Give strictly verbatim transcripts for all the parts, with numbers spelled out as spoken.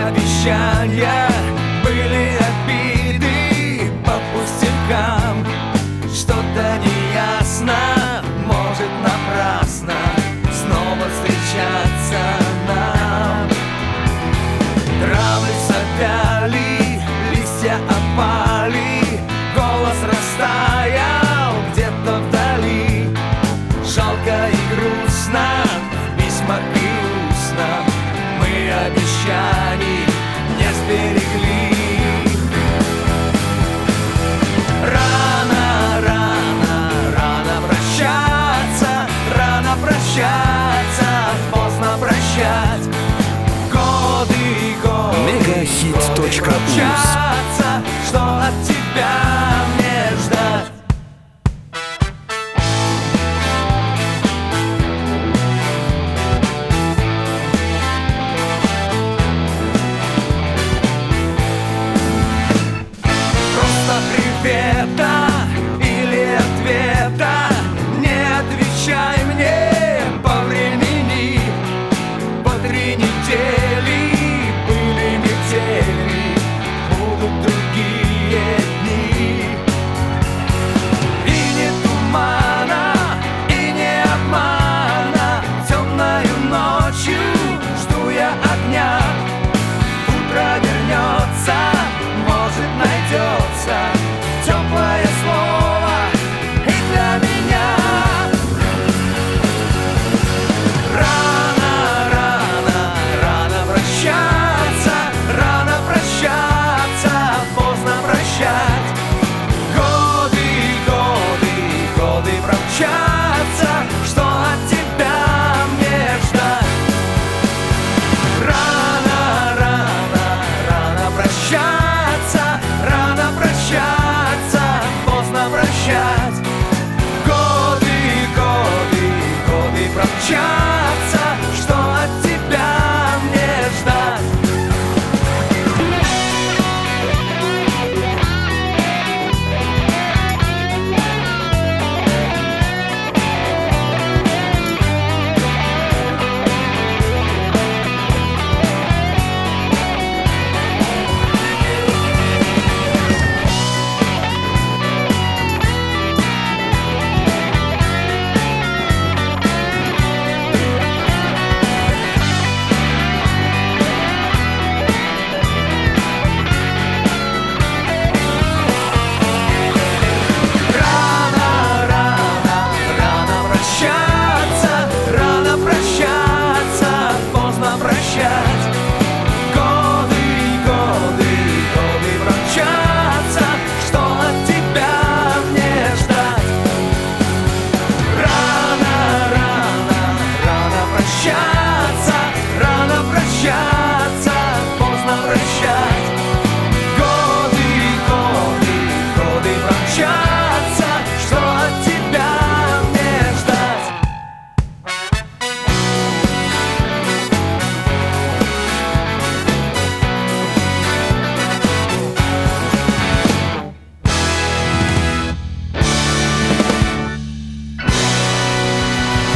обещания были отбиты по пустякам. Что-то неясно, может напрасно снова встречаться нам. Травы совяли, листья опали, голос растаял где-то вдали. Жалко и грустно, в письмах и устно мы обещаний не сберегли. Рано, рано, рано прощаться, рано прощаться, поздно прощать. Годы, годы, Мегахит точка уз. что от тебя мне ждать? Просто привета или ответа не отвечай мне по времени. По три недели были метели, будут другие дни. И не тумана, и не обмана, темною ночью жду я огня. Утро вернется, может найдется теплое слово и для меня. Рано, рано, рано прощаться, рано прощаться, поздно прощать. Годы, годы, годы промчатся, что от тебя мне ждать? Рано, рано, рано прощаться, рано прощаться, поздно прощать. Годы, годы, годы промчатся, что от тебя мне ждать? Рано, рано, рано прощаться, рано прощаться, поздно прощать. Годы, годы, годы промчатся, что от тебя мне ждать? Рано, рано, рано прощаться, рано прощаться, поздно прощать. Годы, годы, годы промчатся, что от тебя мне ждать?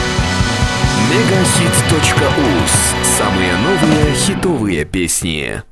Мегахит точка уз. Самые новые хитовые песни.